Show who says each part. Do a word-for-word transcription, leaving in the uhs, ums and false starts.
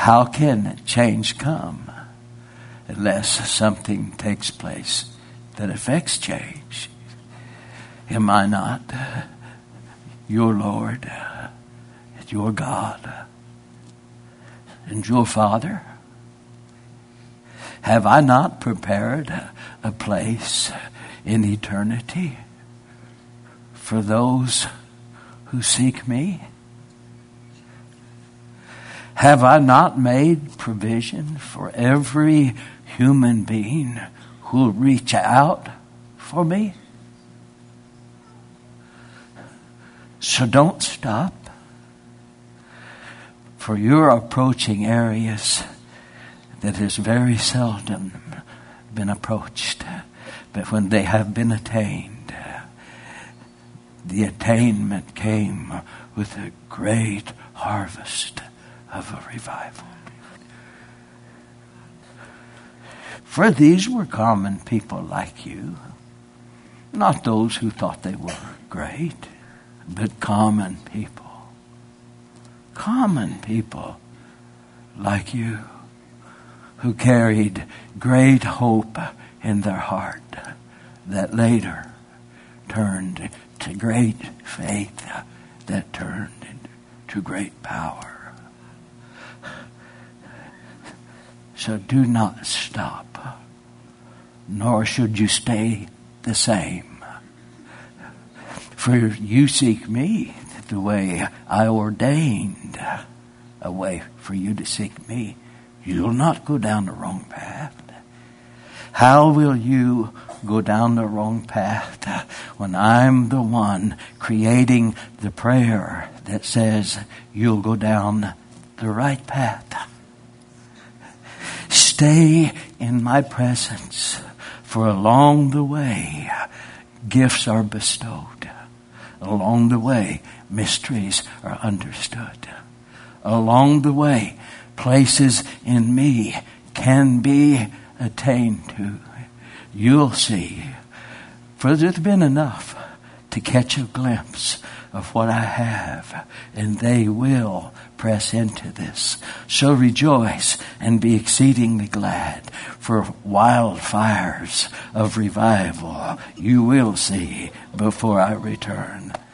Speaker 1: How can change come unless something takes place that affects change? Am I not your Lord, your God, and your Father? Have I not prepared a place in eternity for those who seek me? Have I not made provision for every human being who will reach out for me? So don't stop, for you're approaching areas that has very seldom been approached. But when they have been attained, the attainment came with a great harvest of a revival. For these were common people like you, not those who thought they were great, but common people. Common people like you, who carried great hope in their heart that later turned to great faith that turned into great power. So do not stop, nor should you stay the same. For you seek me the way I ordained a way for you to seek me. You'll not go down the wrong path. How will you go down the wrong path when I'm the one creating the prayer that says you'll go down the right path? Stay in my presence, for along the way, gifts are bestowed. Along the way, mysteries are understood. Along the way, places in me can be attained to. You'll see, for there's been enough to catch a glimpse of what I have, and they will press into this. So rejoice and be exceedingly glad, for wildfires of revival you will see before I return.